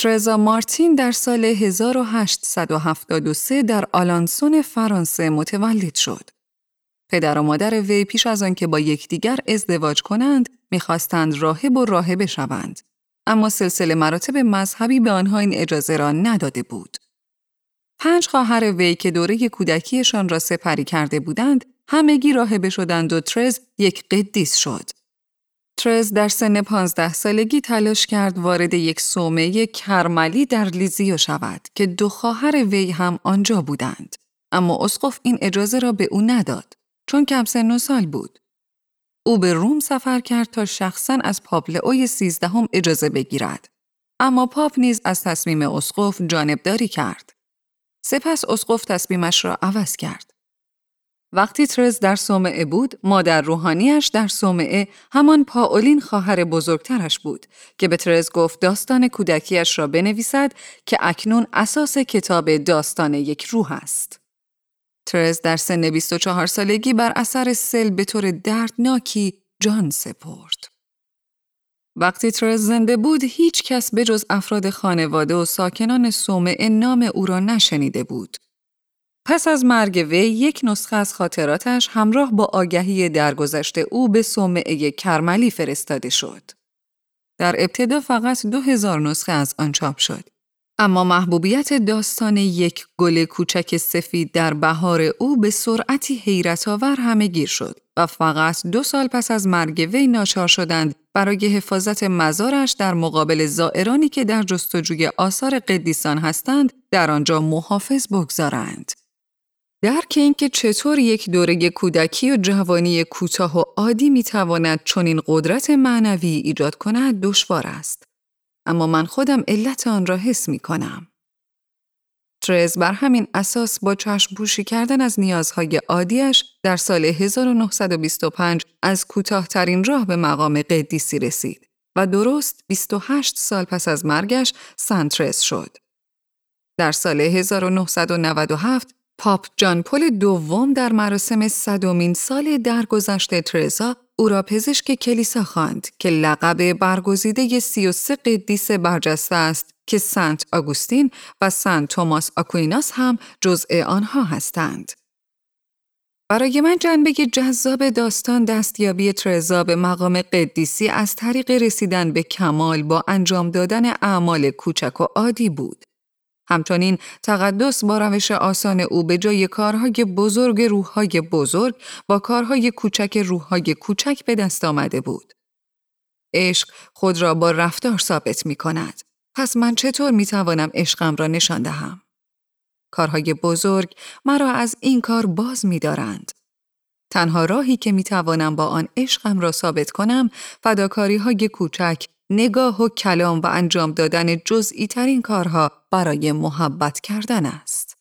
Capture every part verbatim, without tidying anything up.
ترزا مارتین در سال هزار و هشتصد و هفتاد و سه در آلانسون فرانسه متولد شد. پدر و مادر وی پیش از آن که با یکدیگر ازدواج کنند، می‌خواستند راهب و راهبه شوند. اما سلسله مراتب مذهبی به آنها این اجازه را نداده بود. پنج خواهر وی که دوره کودکیشان را سپری کرده بودند، همگی راهبه شدند و ترز یک قدیس شد. ترز در سن پانزده سالگی تلاش کرد وارد یک صومعه کرملی در لیزیو شود که دو خواهر وی هم آنجا بودند. اما اسقف این اجازه را به او نداد، چون کم سن و سال بود. او به روم سفر کرد تا شخصاً از پاپ لئوی سیزدهم اجازه بگیرد. اما پاپ نیز از تصمیم اسقف جانبداری کرد. سپس اسقف تصمیمش را عوض کرد. وقتی ترز در صومعه بود، مادر روحانیش در صومعه همان پائولین خواهر بزرگترش بود که به ترز گفت داستان کودکیش را بنویسد که اکنون اساس کتاب داستان یک روح است. ترز در سن بیست و چهار سالگی بر اثر سل به طور دردناکی جان سپرد. وقتی ترز زنده بود، هیچ کس به جز افراد خانواده و ساکنان صومعه نام او را نشنیده بود. پس از مرگ وی، یک نسخه از خاطراتش همراه با آگهی درگذشت او به صومعه کرملی فرستاده شد. در ابتدا فقط دو هزار نسخه از آن چاپ شد. اما محبوبیت داستان یک گل کوچک سفید در بهار او به سرعتی حیرت‌آور همه‌گیر شد و فقط دو سال پس از مرگ وی ناچار شدند برای حفاظت مزارش در مقابل زائرانی که در جستجوی آثار قدیسان هستند در آنجا محافظ بگذارند. درک اینکه چطور یک دوره کودکی و جوانی کوتاه و عادی میتواند چنین قدرت معنوی ایجاد کند دشوار است. اما من خودم علت آن را حس می کنم. ترز بر همین اساس با چشم پوشی کردن از نیازهای عادیش در سال هزار و نهصد و بیست و پنج از کوتاه‌ترین راه به مقام قدیسی رسید و درست بیست و هشت سال پس از مرگش سنت ترز شد. در سال هزار و نهصد و نود و هفت پاپ جان پل دوم در مراسم صدمین سال درگذشت ترزا او را پزشک کلیسا خواند که لقب برگزیده سی و سه قدیس برجسته است که سنت آگوستین و سنت توماس آکویناس هم جزء آنها هستند. برای من جنبه جذاب داستان دستیابی ترزا به مقام قدیسی از طریق رسیدن به کمال با انجام دادن اعمال کوچک و عادی بود. همچنین تقدس با روش آسان او به جای کارهای بزرگ روحهای بزرگ با کارهای کوچک روحهای کوچک به دست آمده بود. عشق خود را با رفتار ثابت می کند. پس من چطور می توانم عشقم را نشان دهم؟ کارهای بزرگ مرا از این کار باز می دارند. تنها راهی که می توانم با آن عشقم را ثابت کنم فداکاری های کوچک، نگاه و کلام و انجام دادن جزئی ترین کارها برای محبت کردن است.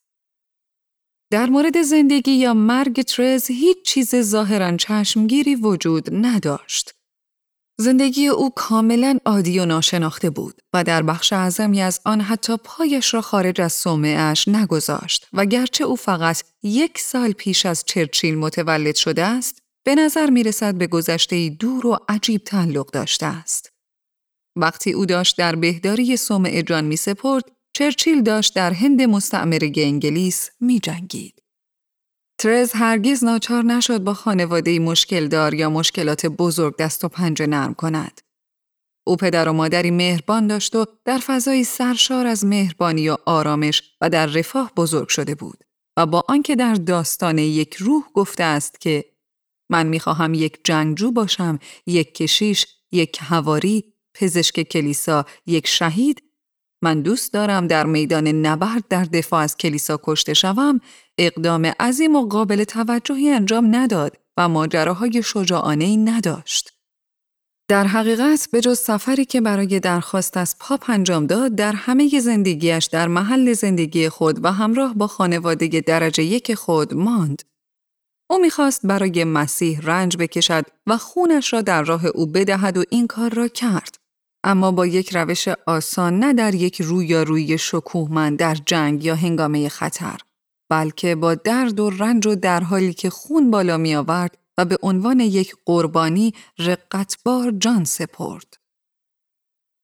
در مورد زندگی یا مرگ ترز هیچ چیز ظاهراً چشمگیری وجود نداشت. زندگی او کاملاً عادی و ناشناخته بود و در بخش اعظمی از آن حتی پایش را خارج از صومعه‌اش نگذاشت و گرچه او فقط یک سال پیش از چرچیل متولد شده است، به نظر می رسد به گذشته‌ای دور و عجیب تعلق داشته است. وقتی او داشت در بهداری صومعه جان می سپرد، چرچیل داشت در هند مستعمره انگلیس می جنگید. ترز هرگز ناچار نشد با خانواده‌ای مشکل دار یا مشکلات بزرگ دست و پنجه نرم کند. او پدر و مادری مهربان داشت و در فضایی سرشار از مهربانی و آرامش و در رفاه بزرگ شده بود و با آنکه در داستان یک روح گفته است که من می‌خواهم یک جنگجو باشم، یک کشیش، یک حواری، پزشک کلیسا، یک شهید، من دوست دارم در میدان نبرد در دفاع از کلیسا کشته شوم، اقدام عظیم و قابل توجهی انجام نداد و ماجراهای شجاعانه‌ای نداشت. در حقیقت به جز سفری که برای درخواست از پاپ انجام داد، در همه زندگیش در محل زندگی خود و همراه با خانواده درجه یک خود ماند. او می‌خواست برای مسیح رنج بکشد و خونش را در راه او بدهد و این کار را کرد. اما با یک روش آسان، نه در یک رویارویی شکوهمند در جنگ یا هنگامه خطر، بلکه با درد و رنج و در حالی که خون بالا می آورد و به عنوان یک قربانی رقتبار جان سپرد.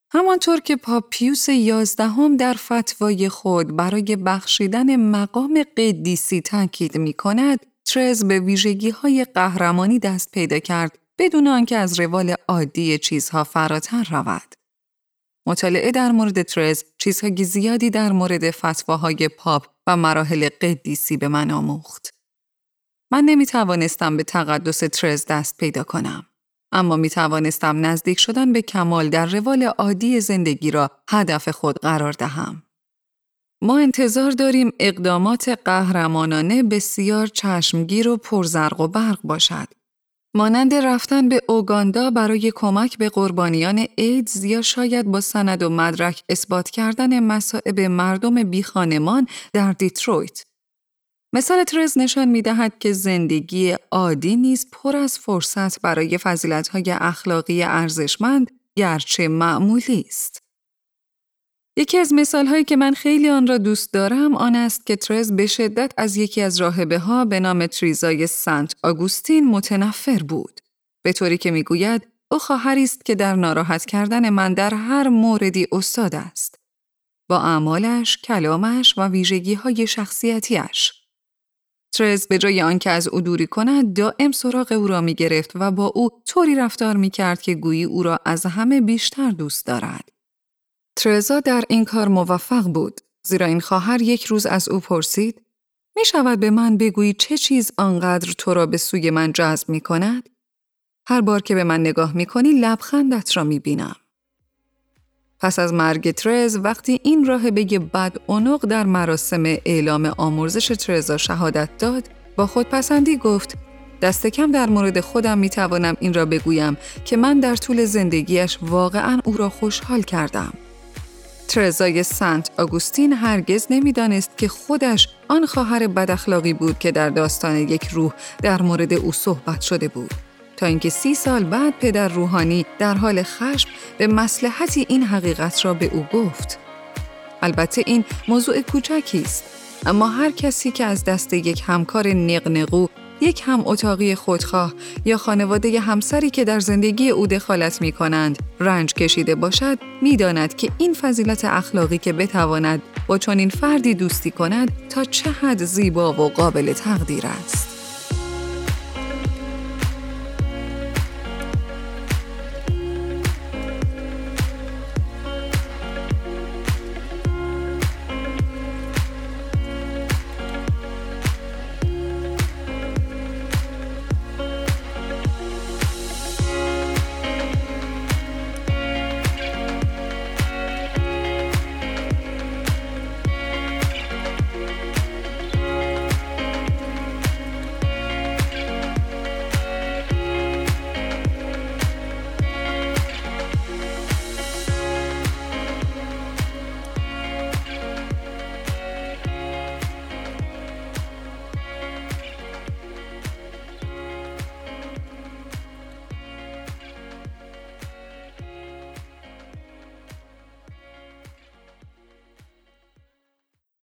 همانطور که پاپ پیوس یازدهم در فتوای خود برای بخشیدن مقام قدیسی تاکید می کند، ترز به ویژگی‌های قهرمانی دست پیدا کرد بدون آنکه از روال عادی چیزها فراتر رود. مطالعه در مورد ترز چیزهای زیادی در مورد فتواهای پاپ و مراحل قدیسی به من آموخت. من نمی توانستم به تقدس ترز دست پیدا کنم، اما می توانستم نزدیک شدن به کمال در روال عادی زندگی را هدف خود قرار دهم. ما انتظار داریم اقدامات قهرمانانه بسیار چشمگیر و پرزرق و برق باشد. مانند رفتن به اوگاندا برای کمک به قربانیان ایدز یا شاید با سند و مدرک اثبات کردن مصائب مردم بیخانمان در دیترویت. مثال ترز نشان می‌دهد که زندگی عادی نیز پر از فرصت برای فضیلت‌های اخلاقی ارزشمند گرچه معمولی است. یکی از مثال‌هایی که من خیلی آن را دوست دارم آن است که ترز به شدت از یکی از راهبه‌ها به نام تریزای سنت آگوستین متنفر بود. به طوری که می‌گوید او خواهری است که در ناراحت کردن من در هر موردی استاد است. با اعمالش، کلامش و ویژگی‌های شخصیتیش. ترز به جای آنکه از او دوری کند، دائم سراغ او را می‌گرفت و با او طوری رفتار می‌کرد که گویی او را از همه بیشتر دوست دارد. ترزا در این کار موفق بود، زیرا این خواهر یک روز از او پرسید: می شود به من بگویی چه چیز آنقدر تو را به سوی من جذب می کند؟ هر بار که به من نگاه می کنی لبخندت را می بینم. پس از مرگ ترز، وقتی این راهبه بدعنق در مراسم اعلام آمرزش ترزا شهادت داد، با خودپسندی گفت: دست کم در مورد خودم می توانم این را بگویم که من در طول زندگیش واقعاً او را خوشحال کردم. ترزای سنت آگوستین هرگز نمی‌دانست که خودش آن خواهر بداخلاقی بود که در داستان یک روح در مورد او صحبت شده بود، تا اینکه سی سال بعد پدر روحانی در حال خشم به مصلحتی این حقیقت را به او گفت. البته این موضوع کوچکی است، اما هر کسی که از دست یک همکار نقنقو، یک هم اتاقی خودخواه یا خانواده همسری که در زندگی او دخالت می کنند رنج کشیده باشد، می داند که این فضیلت اخلاقی که بتواند با چنین فردی دوستی کند تا چه حد زیبا و قابل تقدیر است.